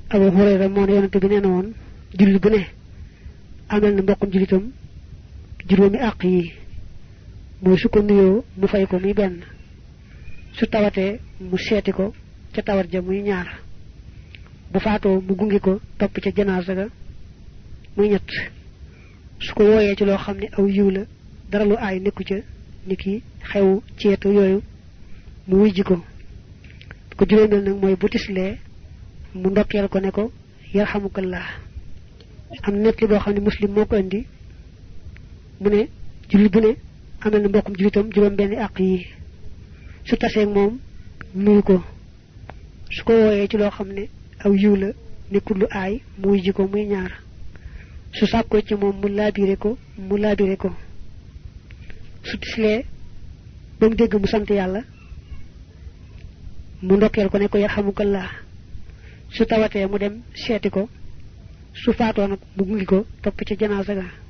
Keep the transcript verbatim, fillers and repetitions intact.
Abu Hurayra mo ne yonent bi neena won julli bu ne amal na mbokkum julitam juróomi àq yi moy su ko nuyoo mu fay ko muy benn su tawatee mu seeti ko ca tawat ja muy ñaar bu faatoo mu gungi ko topp ca janaasa ga muy ñett su ko wooyee ci loo xam ne aw yiw la dara lu aay nekku ca niki xew ceetu yooyu mu wujji ko ko juróomeel nag mooy bu tislee mu ndokkeel ko ne ko yarhamukallah am net li boo xam ne muslim moo ko indi mu ne julli bu ne amal na mbokkum julitam juróom benn àq yi su taseeg moom nuyu ko su ko wooyee ci loo xam ne aw yiw la nekkul lu aay mu wujji ko muy ñaar su sàkkoo ci moom mu laabire ko mu laabire ko su tislee ba mu dégg mu sant yàlla mu ndokkeel ko ne ko yarhamukallah su tawatee mu dem seeti ko su faatoo nag mu gungi ko topp ci janaasa ga